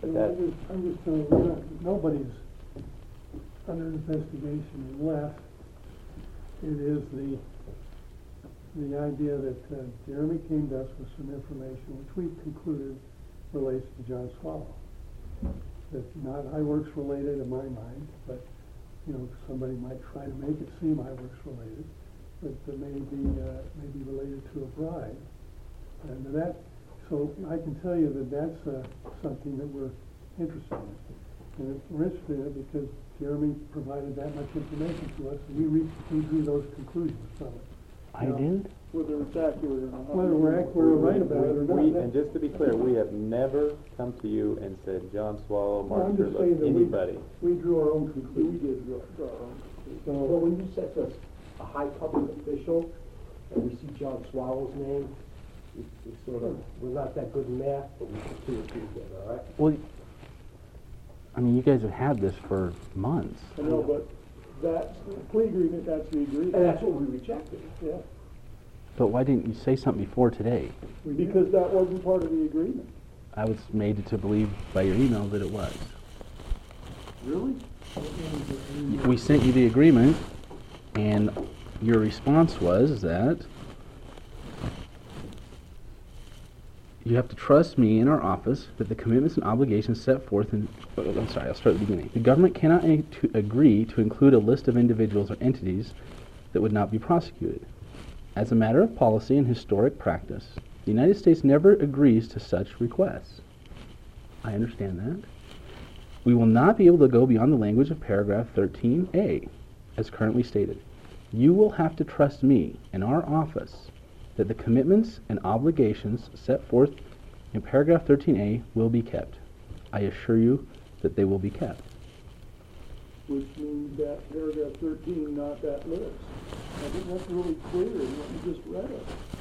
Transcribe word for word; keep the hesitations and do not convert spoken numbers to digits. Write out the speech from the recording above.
But No, that, I'm just, I'm just telling you, we're not, nobody's under investigation unless it is the, the idea that uh, Jeremy came to us with some information which we concluded relates to John Swallow. That's not iWorks related in my mind, but, you know, somebody might try to make it seem iWorks related, but that may be, uh, may be related to a bribe. And that, so I can tell you that that's uh, something that we're interested in. And we're interested in it because Jeremy provided that much information to us, and we, re- we drew those conclusions from it. I Now, did? Whether it's accurate or not. Whether we're, ac- we're right about it or we, not. and just to be clear, we have never come to you and said, John Swallow, Well, I'm Mark just saying Sherlock, that we- anybody. We drew our own We conclusions. did draw, draw our own conclusions. Well, So, when you said to us, a high public official, and we see John Swallow's name, we, we sort of, we're not that good in math, but we put two or two together, all right? Well, I mean, you guys have had this for months. I know, but that's, the plea agreement, that's the agreement. And that's what we rejected. Yeah, But why didn't you say something before today? because that wasn't part of the agreement. I was made to believe by your email that it was. Really? We sent you the agreement, and your response was that you have to trust me in our office that the commitments and obligations set forth in, oh, I'm sorry, I'll start at the beginning. The government cannot a- to agree to include a list of individuals or entities that would not be prosecuted. As a matter of policy and historic practice, the United States never agrees to such requests. I understand that. We will not be able to go beyond the language of paragraph thirteen A, as currently stated. You will have to trust me in our office that the commitments and obligations set forth in paragraph thirteen A will be kept. I assure you that they will be kept. Which means that paragraph thirteen, not that list. I think that's really clear in what you just read us.